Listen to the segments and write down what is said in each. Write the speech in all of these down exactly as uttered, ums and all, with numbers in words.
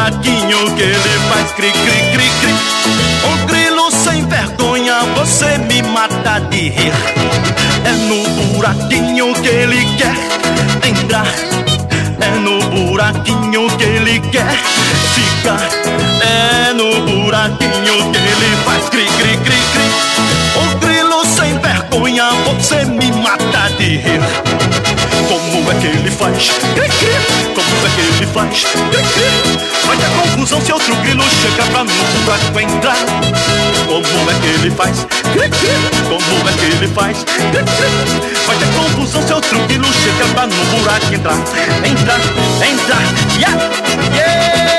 buraquinho que ele faz cri, cri, cri, cri. Um grilo sem vergonha, você me mata de rir. É no buraquinho que ele quer entrar, é no buraquinho que ele quer ficar, é no buraquinho que ele faz cri, cri, cri, cri. Um grilo sem vergonha, você me mata de rir. Como é que ele faz? Cri, cri. Como é que ele faz? Cri, cri. Vai ter confusão se outro grilo chega pra no buraco entrar. Como é que ele faz? Cri, cri. Como é que ele faz? Cri, cri. Vai ter confusão se outro grilo chega pra no buraco entrar. Entrar, entrar, yeah, yeah.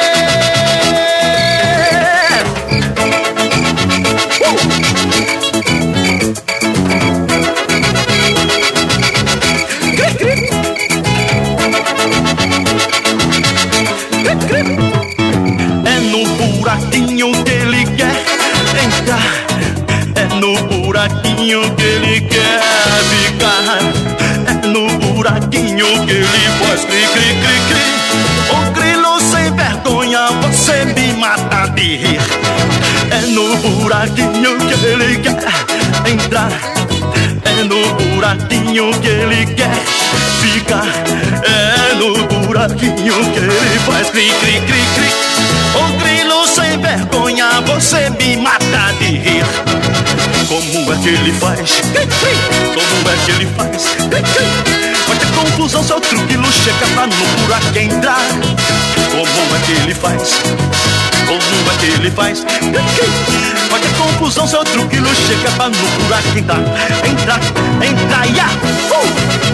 É no buraquinho que ele quer entrar, é no buraquinho que ele quer ficar, é no buraquinho que ele faz cri, cri, cri, cri. O grilo sem vergonha, você me mata de rir. É no buraquinho que ele quer entrar, é no buraquinho que ele quer ficar, é no buraquinho que ele faz cri, cri, cri, cri. O grilo sem vergonha, você me mata de rir. Como é que ele faz? Cri, cri. Como é que ele faz? Cri, cri. Vai ter confusão se outro grilo chega pra no buraco entrar. Como é que ele faz? Como é que ele faz? Cri, cri. Vai ter confusão se outro grilo chega pra no buraco entrar. Entrar, entrar, yeah! Uh!